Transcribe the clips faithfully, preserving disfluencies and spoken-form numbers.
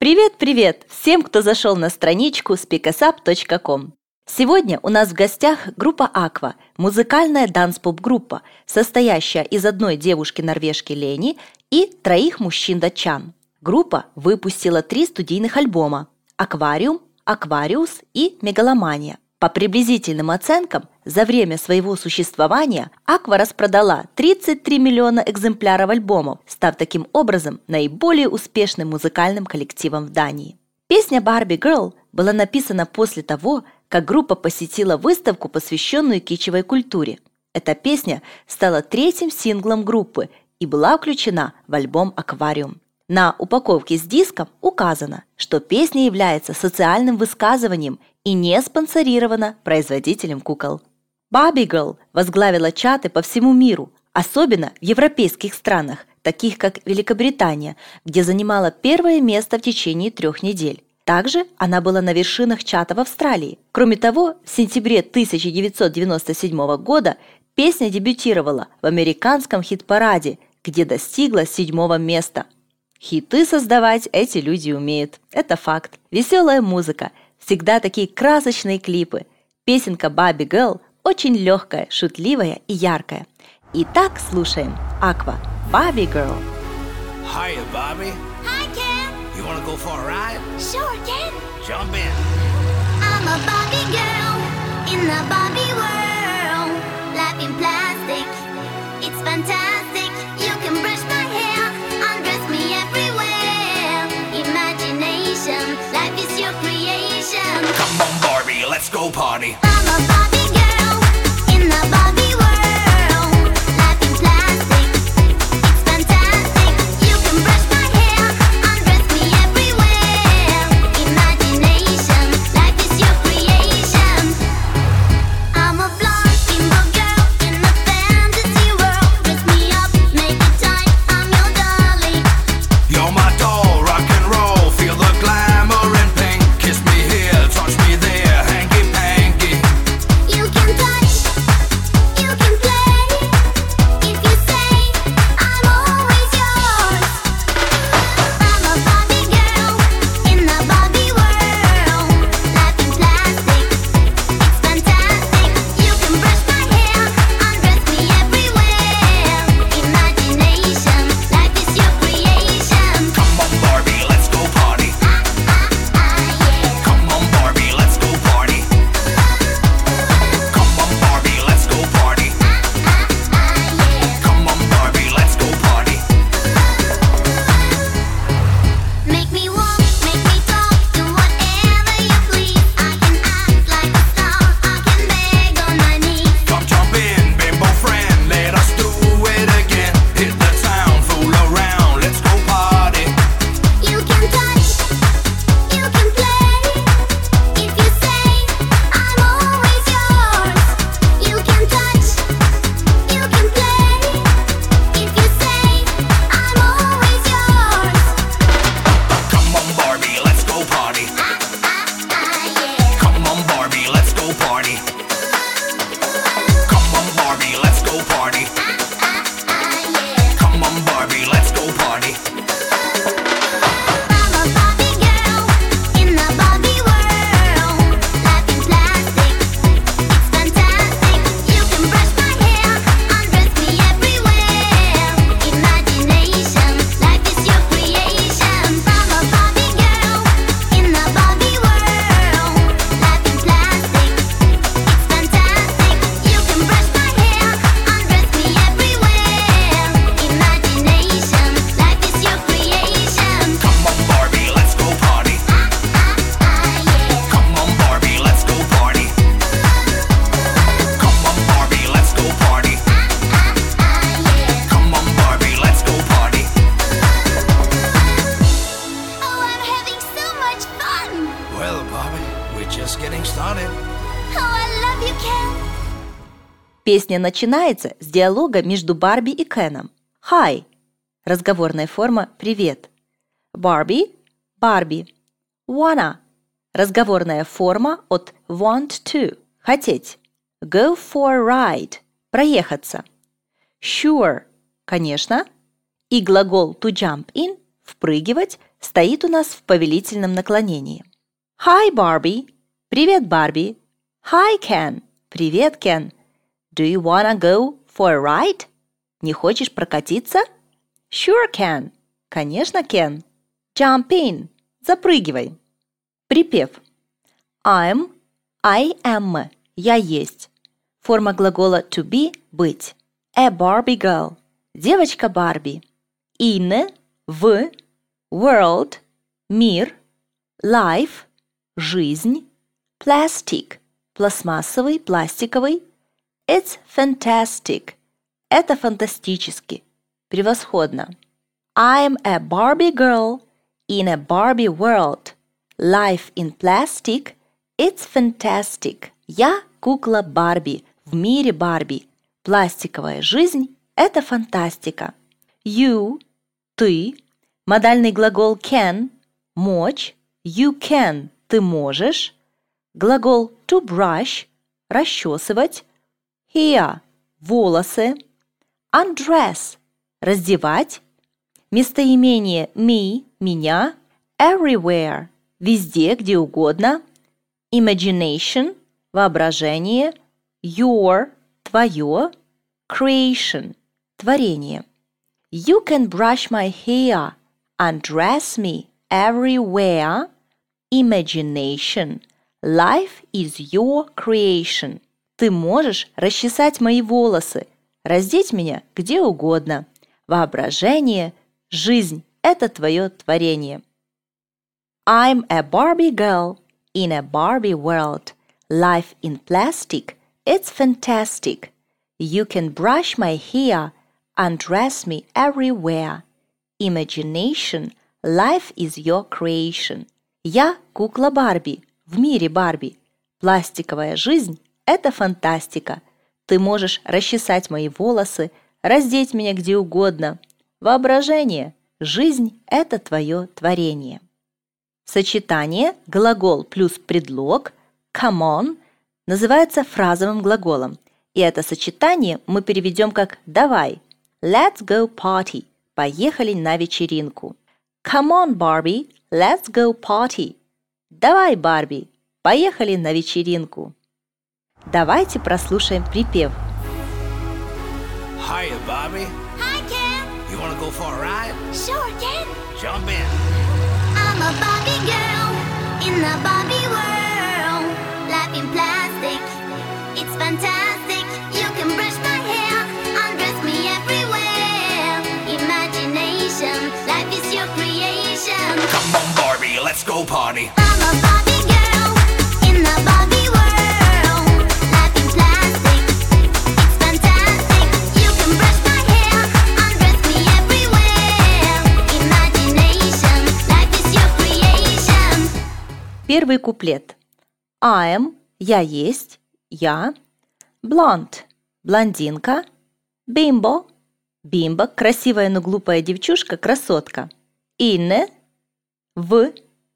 Привет-привет всем, кто зашел на страничку спикасап точка ком. Сегодня у нас в гостях группа Aqua, музыкальная данс-поп-группа, состоящая из одной девушки-норвежки Лени и троих мужчин-датчан. Группа выпустила три студийных альбома «Аквариум», «Аквариус» и «Мегаломания». По приблизительным оценкам, за время своего существования Aqua распродала тридцать три миллиона экземпляров альбомов, став таким образом наиболее успешным музыкальным коллективом в Дании. Песня «Barbie Girl» была написана после того, как группа посетила выставку, посвященную китчевой культуре. Эта песня стала третьим синглом группы и была включена в альбом «Аквариум». На упаковке с диском указано, что песня является социальным высказыванием и не спонсорирована производителем кукол. Barbie Girl возглавила чарты по всему миру, особенно в европейских странах, таких как Великобритания, где занимала первое место в течение трех недель. Также она была на вершинах чарта в Австралии. Кроме того, в сентябре тысяча девятьсот девяносто седьмого года песня дебютировала в американском хит-параде, где достигла седьмого места. Хиты создавать эти люди умеют. Это факт. Веселая музыка, всегда такие красочные клипы. Песенка «Barbie Girl» очень легкая, шутливая и яркая. Итак, слушаем Aqua «Barbie Girl». Hiya, Barbie. Hi, Ken. You wanna go for a ride? Sure, Ken. Jump in. I'm a Barbie girl in the Barbie world. Life in plastic, it's fantastic. You can brush my hair, undress me everywhere. Imagination, life is your creation. Come on, Barbie, let's go party. I'm a Barbie girl in the Barbie world. Life in plastic, it's fantastic. You can brush my hair, undress me everywhere. Imagination, life is your creation. I'm a blonde girl in a fantasy world. Dress me up, make it tight, I'm your dolly. You're my doll, rock and roll. Feel the glamour and pink. Kiss me here, touch me there, hanky panky. You can touch, you can play. If you say I'm always yours. I'm a Barbie girl in the Barbie world. Life in plastic, it's fantastic. You can brush my hair, undress me everywhere. Imagination, life is your creation. Come on, Barbie, let's go party. Ah, ah, yeah. Come on, Barbie, let's go party. Come on, Barbie, let's go party. Yeah. Come on, Barbie, let's go party. Make me walk, make me talk, do whatever you please. I can act like a star, I can beg on my knees. Come jump in, bimbo friend, let us do it again. Hit the town, fool around, let's go party. You can touch, you can play. If you say I'm always yours. You can touch, you can play. If you say I'm always yours. Come on, Barbie, let's go party. Yeah. Come on, Barbie, let's go party. Come on, Barbie, let's go party. Yeah. Come on, Barbie, let's go party. I'm a Barbie girl in the Barbie world. Life in plastic, it's fantastic. You can brush my hair, undress me everywhere. Imagination, life is your creation. I'm a Barbie girl in the Barbie world. Life in plastic, it's fantastic. You can brush my hair, undress me everywhere. Imagination, life is your creation. Come on, Barbie, let's go party. Yeah. Come on, Barbie, let's go party. Come on, Barbie, let's go party. Yeah. Come on, Barbie, let's go party. Oh, I'm having so much fun. Well, Barbie, we're just getting started. Oh, I love you, Ken. Песня начинается с диалога между Барби и Кеном. Hi – разговорная форма «Привет». Барби – Барби. Wanna – разговорная форма от want to – хотеть. Go for a ride – проехаться. Sure – конечно. И глагол to jump in – впрыгивать стоит у нас в повелительном наклонении. Hi, Barbie. Привет, Барби. Hi, Ken. Привет, Кен. Do you wanna go for a ride? Не хочешь прокатиться? Sure, Ken. Конечно, Кен. Jump in. Запрыгивай. Припев. I'm, I am. Я есть. Форма глагола to be – быть. A Barbie girl. Девочка Барби. In, в, world, мир, life, жизнь, plastic, пластмассовый, пластиковый. It's fantastic. Это фантастически. Превосходно. I'm a Barbie girl in a Barbie world. Life in plastic. It's fantastic. Я кукла Барби в мире Барби. Пластиковая жизнь – это фантастика. You – ты. Модальный глагол can – мочь. You can – ты можешь. Глагол to brush – расчесывать. Hair – волосы. Undress – раздевать. Местоимение me – меня. Everywhere – везде, где угодно. Imagination – воображение. Your – твое. Creation – творение. You can brush my hair, undress me everywhere. Imagination – life is your creation. Ты можешь расчесать мои волосы, раздеть меня где угодно. Воображение – жизнь – это твое творение. I'm a Barbie girl in a Barbie world. Life in plastic – it's fantastic. You can brush my hair, undress me everywhere. Imagination – life is your creation. Я кукла Барби в мире Барби. Пластиковая жизнь – это фантастика. Ты можешь расчесать мои волосы, раздеть меня где угодно. Воображение – жизнь – это твое творение. Сочетание глагол плюс предлог come on называется фразовым глаголом. И это сочетание мы переведем как «давай». Let's go party. Поехали на вечеринку. Come on, Barbie. Let's go party. Давай, Барби. Поехали на вечеринку. Давайте прослушаем припев. Hiya, Bobby. Hi, Ken. You wanna go for a ride? Sure, Ken. Jump in. I'm a Barbie girl in the Barbie world. Life in plastic, it's fantastic. You can brush my hair, undress me everywhere. Imagination, life is your creation. Come on, Barbie, let's go party. I'm a Barbie girl in the Barbie world. Life in plastic, it's fantastic. You can brush my hair, undress me everywhere. Imagination, life is your creation. Первый куплет. I am – я есть, я. Blonde – блондинка. Bimbo – бимбо, красивая, но глупая девчушка, красотка. In – в.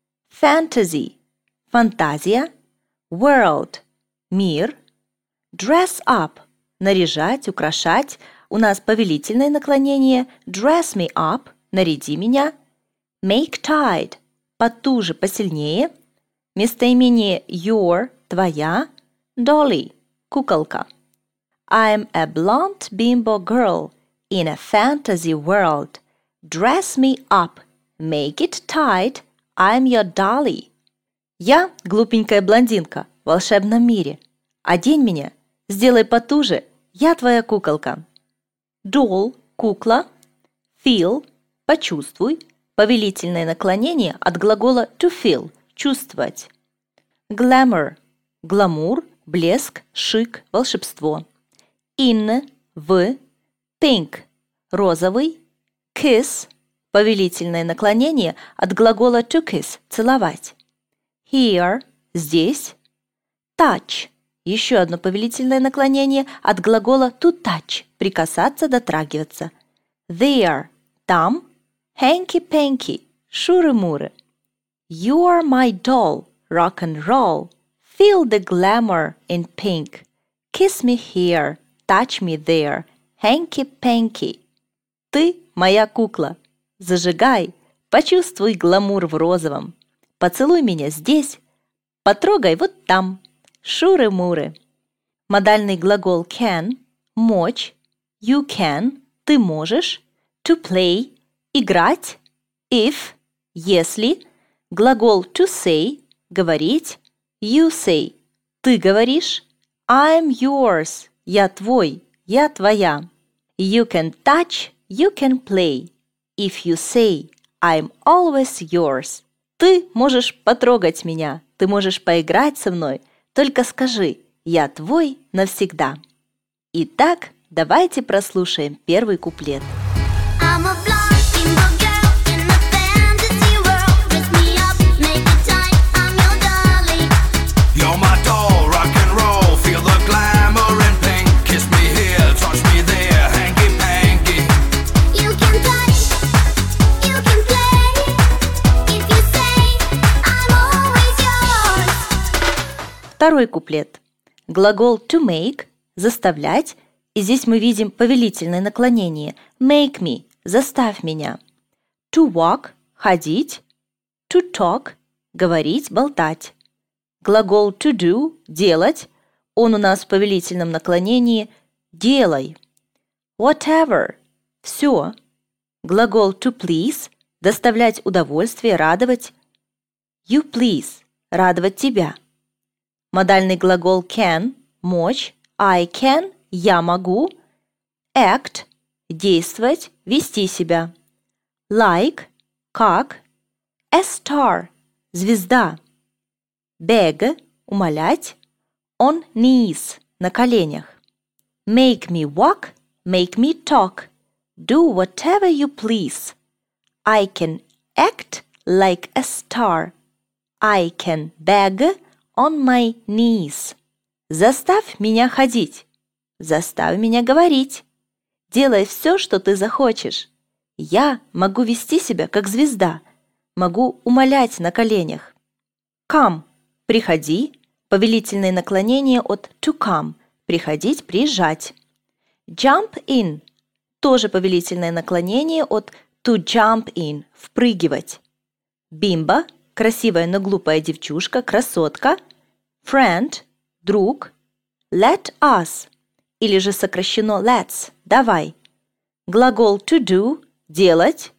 Fantasy – фантазия. World – мир. Dress up – наряжать, украшать. У нас повелительное наклонение. Dress me up – наряди меня. Make tight – потуже, посильнее. Местоимение your – твоя. Dolly – куколка. I'm a blonde bimbo girl in a fantasy world. Dress me up, make it tight, I'm your dolly. Я глупенькая блондинка в волшебном мире. Одень меня, сделай потуже, я твоя куколка. Doll – кукла. Feel – почувствуй. Повелительное наклонение от глагола to feel – чувствовать. Glamour – гламур, блеск, шик, волшебство. In – в. Pink – розовый. Kiss – повелительное наклонение от глагола to kiss – целовать. Here – здесь. Touch – еще одно повелительное наклонение от глагола to touch – прикасаться, дотрагиваться. There – там. Hanky-panky – шуры-муры. You are my doll, rock and roll. Feel the glamour in pink. Kiss me here, touch me there. Hanky-panky. Ты моя кукла. Зажигай, Почувствуй гламур в розовом. Поцелуй меня здесь, потрогай вот там. Шуры-муры. Модальный глагол can – мочь, you can – ты можешь, to play – играть, if – если, глагол to say – говорить, you say – ты говоришь, I'm yours – я твой, я твоя. You can touch, you can play. If you say I'm always yours. Ты можешь потрогать меня, ты можешь поиграть со мной, только скажи «Я твой навсегда». Итак, давайте прослушаем первый куплет. I'm a blonde bimbo girl in a fantasy world. Dress me up, make it tight, I'm your darling. You're my doll, rock and roll. Feel the glamour and pink. Kiss me here, touch me there, hanky panky. You can touch, you can play. If you say I'm always yours. Второй куплет. Глагол to make – заставлять, и здесь мы видим повелительное наклонение. Make me – заставь меня. To walk – ходить. To talk – говорить, болтать. Глагол to do – делать. Он у нас в повелительном наклонении делай. Whatever – все. Глагол to please – доставлять удовольствие, радовать. You please – радовать тебя. Модальный глагол can – мочь, I can – я могу, act – действовать, вести себя, like – как, a star – звезда, beg – умолять, on knees – на коленях, make me walk, make me talk, do whatever you please, I can act like a star, I can beg on my knees. Заставь меня ходить. Заставь меня говорить. Делай все, что ты захочешь. Я могу вести себя как звезда. Могу умолять на коленях. Come – приходи. Повелительное наклонение от to come – приходить, приезжать. Jump in – тоже повелительное наклонение от to jump in – впрыгивать. Бимба – красивая, но глупая девчушка, красотка. Friend – друг. Let us – или же сокращено let's – давай. Глагол to do – делать.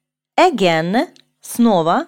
Again – снова.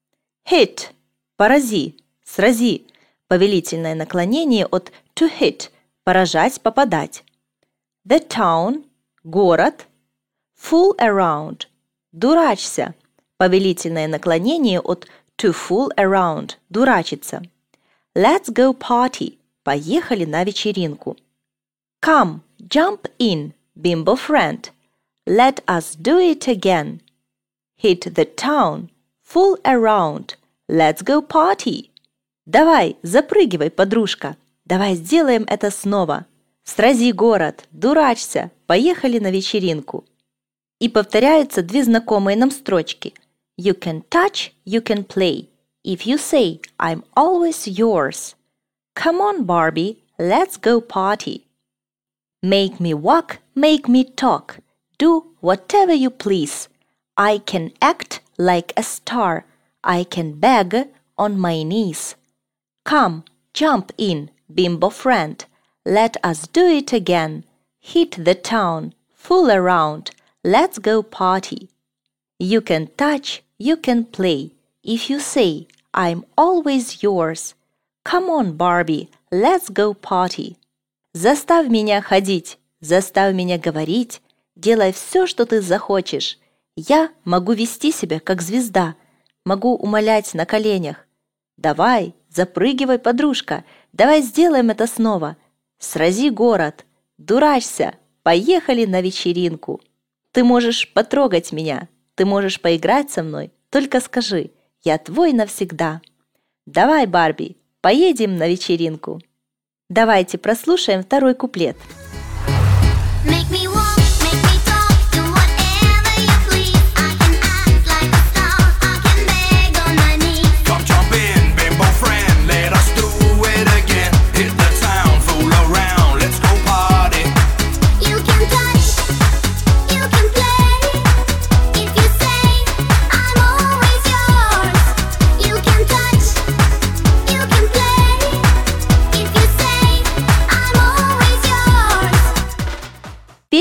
Hit – порази, срази. Повелительное наклонение от to hit – поражать, попадать. The town – город. Fool around – дурачься. Повелительное наклонение от to fool around – дурачиться. Let's go party – поехали на вечеринку. Come, jump in, bimbo friend. Let us do it again. Hit the town, fool around. Let's go party. Давай, запрыгивай, подружка. Давай сделаем это снова. Срази город, дурачься, поехали на вечеринку. И повторяются две знакомые нам строчки. You can touch, you can play. If you say, I'm always yours. Come on, Barbie, let's go party. Make me walk, make me talk. Do whatever you please. I can act like a star. I can beg on my knees. Come, jump in, bimbo friend. Let us do it again. Hit the town, fool around. Let's go party. You can touch, you can play. If you say, I'm always yours. Come on, Barbie, let's go party. Заставь меня ходить, заставь меня говорить. Делай все, что ты захочешь. Я могу вести себя, как звезда. Могу умолять на коленях. Давай, запрыгивай, подружка. Давай сделаем это снова. Срази город. Дурачься. Поехали на вечеринку. Ты можешь потрогать меня. Ты можешь поиграть со мной. Только скажи, я твой навсегда. Давай, Барби, поедем на вечеринку. Давайте прослушаем второй куплет. Make me walk, make me talk, do whatever you please. I can act like a star, I can beg on my knees. Come jump in, bimbo friend. Let us do it again. Hit the town, fool around. Let's go party. You can touch, you can play. If you say I'm always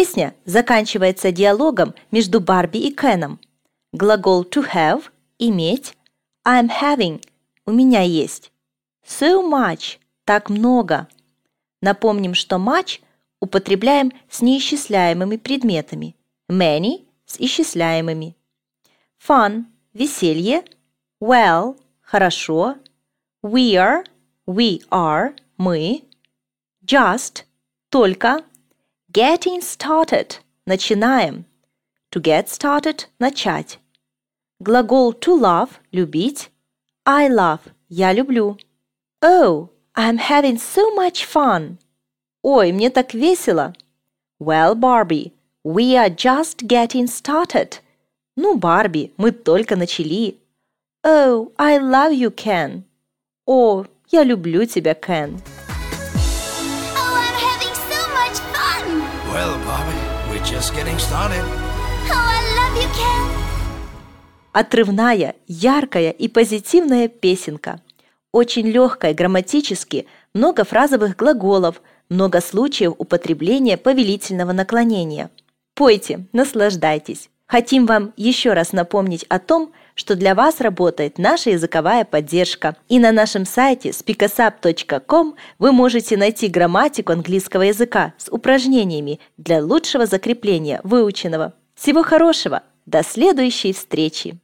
Песня заканчивается диалогом между Барби и Кеном. Глагол to have – иметь, I'm having – у меня есть. So much – так много. Напомним, что much употребляем с неисчисляемыми предметами, many – с исчисляемыми. Fun – веселье, well – хорошо, we're – we are – мы, just – только, getting started – начинаем, to get started – начать. Глагол to love – любить, I love – я люблю. Oh, I'm having so much fun. Ой, мне так весело. Well, Barbie, we are just getting started. Ну, Барби, мы только начали. Oh, I love you, Ken. О, я люблю тебя, Кен. Oh, I'm having so much fun. Well, Barbie, we're just getting started. Oh, I love you, Ken. Отрывная, яркая и позитивная песенка. Очень легкая грамматически, много фразовых глаголов, много случаев употребления повелительного наклонения. Пойте, наслаждайтесь. Хотим вам еще раз напомнить о том, что для вас работает наша языковая поддержка. И на нашем сайте спикасап точка ком вы можете найти грамматику английского языка с упражнениями для лучшего закрепления выученного. Всего хорошего! До следующей встречи!